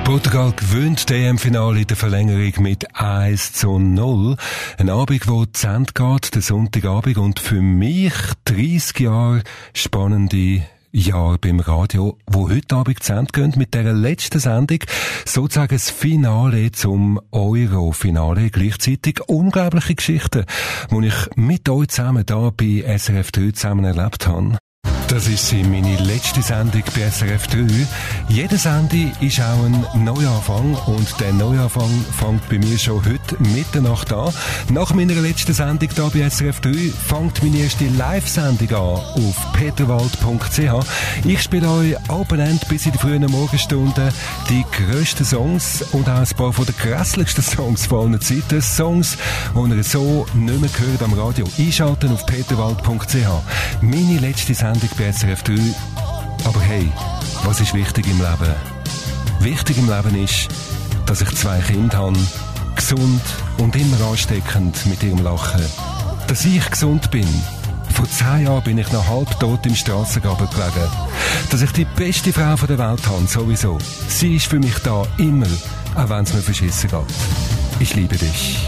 Portugal gewinnt das EM-Finale in der Verlängerung mit 1:0. Ein Abend, der zu Ende geht, der Sonntagabend, und für mich 30 Jahre spannende Jahre beim Radio, wo heute Abend zu Ende gehen mit dieser letzten Sendung, sozusagen das Finale zum Euro-Finale, gleichzeitig unglaubliche Geschichten, die ich mit euch zusammen da bei SRF 3 zusammen erlebt habe. Das ist meine letzte Sendung bei SRF 3. Jede Sendung ist auch ein Neuanfang, und der Neuanfang fängt bei mir schon heute Mitternacht an. Nach meiner letzten Sendung hier bei SRF 3 fängt meine erste Live-Sendung an auf peterwald.ch. Ich spiele euch Open End bis in die frühen Morgenstunden die grössten Songs und auch ein paar von den grässlichsten Songs von allen Zeiten. Songs, die ihr so nicht mehr hört am Radio. Einschalten auf peterwald.ch. Meine letzte Sendung bei SRF 3. Aber hey, was ist wichtig im Leben? Wichtig im Leben ist, dass ich 2 Kinder habe, gesund und immer ansteckend mit ihrem Lachen. Dass ich gesund bin. Vor 10 Jahren bin ich noch halbtot im Strassengraben gelegen. Dass ich die beste Frau der Welt habe, sowieso. Sie ist für mich da, immer, auch wenn es mir verschissen geht. Ich liebe dich.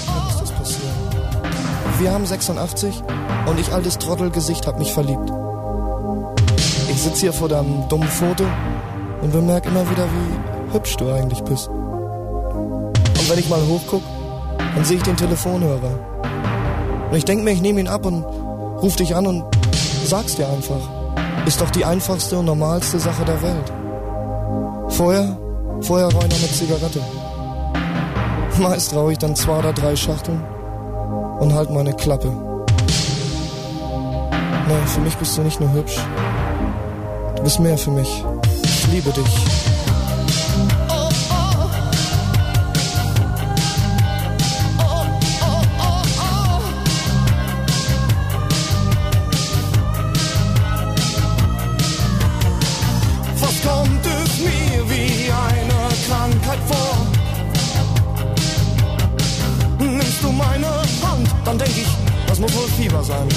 Wir haben 86 und ich, altes Trottelgesicht, hab mich verliebt. Ich sitz hier vor deinem dummen Foto und bemerk immer wieder, wie hübsch du eigentlich bist. Und wenn ich mal hochguck, dann sehe ich den Telefonhörer. Und ich denk mir, ich nehme ihn ab und ruf dich an und sag's dir einfach. Ist doch die einfachste und normalste Sache der Welt. Vorher rauche ich noch eine Zigarette. Meist rauche ich dann 2 oder 3 Schachteln und halt meine Klappe. Nee, für mich bist du nicht nur hübsch. Du bist mehr für mich. Ich liebe dich. Fast kommt es mir wie eine Krankheit vor. Nimmst du meine Hand, dann denk ich, das muss wohl Fieber sein.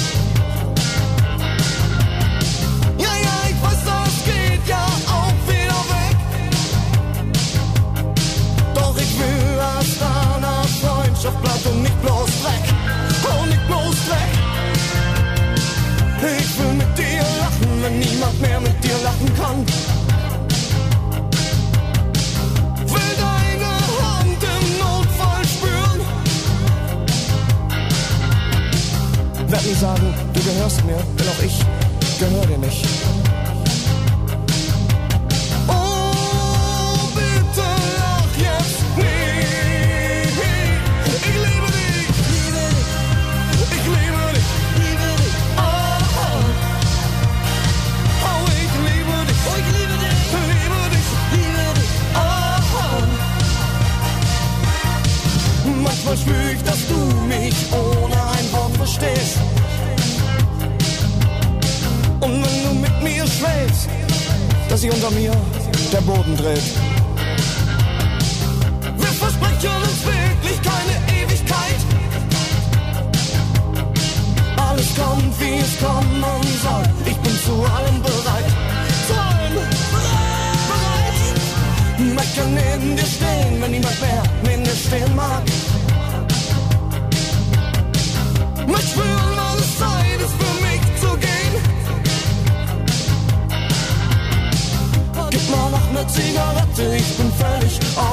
Ja, auch wieder weg. Doch ich will, dass deine Freundschaft bleibt und nicht bloß Dreck. Oh, nicht bloß Dreck. Ich will mit dir lachen, wenn niemand mehr mit dir lachen kann. Will deine Hand im Notfall spüren. Werd nie sagen, du gehörst mir, denn auch ich gehör dir nicht. Manchmal spür ich, dass du mich ohne ein Wort verstehst. Und wenn du mit mir schläfst, dass sich unter mir der Boden dreht. Wir versprechen uns wirklich keine Ewigkeit. Alles kommt, wie es kommen soll. Ich bin zu allem bereit. Zu allem bereit. Möchte neben dir stehen, wenn niemand mehr neben dir stehen mag. Möchte spüren, alles Zeit ist für mich zu gehen. Gib mal noch eine Zigarette, ich bin völlig